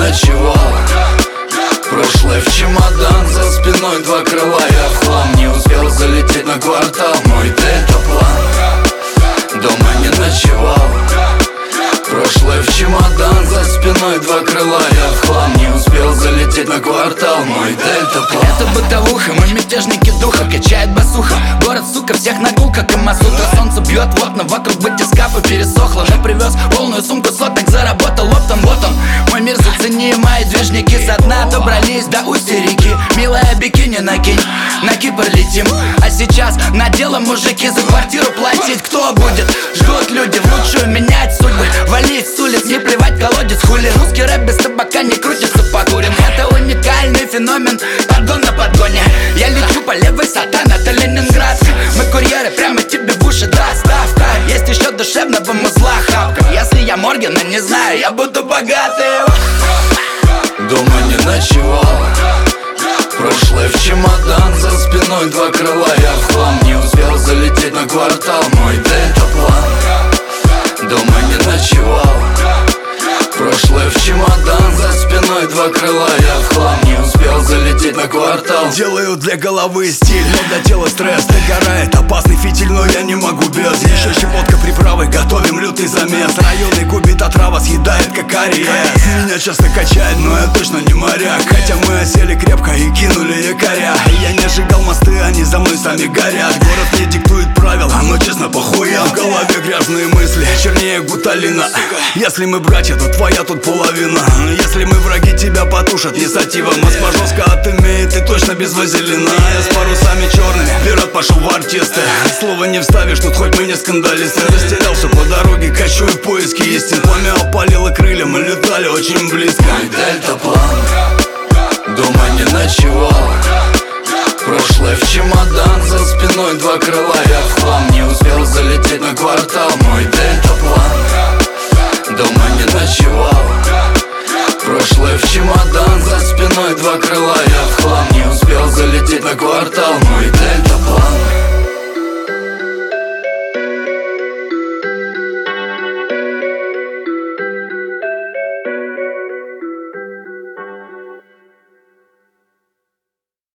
ночевал. Прошлое в чемодан, за спиной два крыла. Я в хлам, не успел залететь на квартал. Мой дельтаплан, дома не ночевал. Прошлое в чемодан, за спиной два крыла. Я в хлам, не успел залететь на квартал. Мой дельтаплан. Это бытовуха, мы мятежники духа, качает басуха. Город, сука, всех нагул, как Камасутра. Солнце бьет в окна, вокруг батискафа пересохло. Но привез полную сумку соток, заработал оптом. Вот он, мой мир, зацени. Мои движники со дна добрались до устья реки. Милая, бикини накинь, на Кипр летим. А сейчас наделом мужики за квартиру платить. Кто будет? Ждут люди в лучшую менять судьбы. Валить с улиц, не плевать колодец, хули. Русский рэп без табака не крутится, покурим. Это уникальный феномен, подгон на подгоне. Я лечу по левой, сатан, это Ленинград. Мы курьеры, прямо тебе в уши доставка. Есть еще душевного музла хапка. Если я Моргена, не знаю, я буду богатым. Дома не ночевал. Прошлое в чемодан, за спиной два крыла. Я в хлам, не успел залететь на квартал. Мой дельтаплан, дома не ночевал. Прошлое в чемодан, за спиной два крыла. Я в хлам, не успел залететь на квартал. Делаю для головы стиль, но для тела стресс. Догорает опасный фитиль, но я не могу без. Еще щепотка приправы, готовим лютый замес. Районный кубит отрава съедает как ариес. Меня часто качает, но я точно не моряк. Хотя мы осели крепко и кинули якоря. Я не сжигал мосты, они за мной сами горят. Город мне диктует правила, но честно похуя. В голове грязные мысли, чернее гуталина. Если мы братья, то твоя тут половина. Если мы враги, тебя потушат не сативом. Москва жестко отымеет и точно без вазелина. Я с парусами черными, пират пошел в артисты. Слова не вставишь, тут хоть мы не скандалисты. Растерялся по дороге, качу в поиске истин. Пламя опалило крылья, мы летали очень близко. Мой дельтаплан, дома не ночевал. Прошлое в чемодан, за спиной два крыла. Я в хлам, не успел залететь на квартал. Мой дельтаплан, дома не ночевал. Прошлое в чемодан, за спиной два крыла. Я в хлам, не успел залететь на квартал. Мой дельтаплан.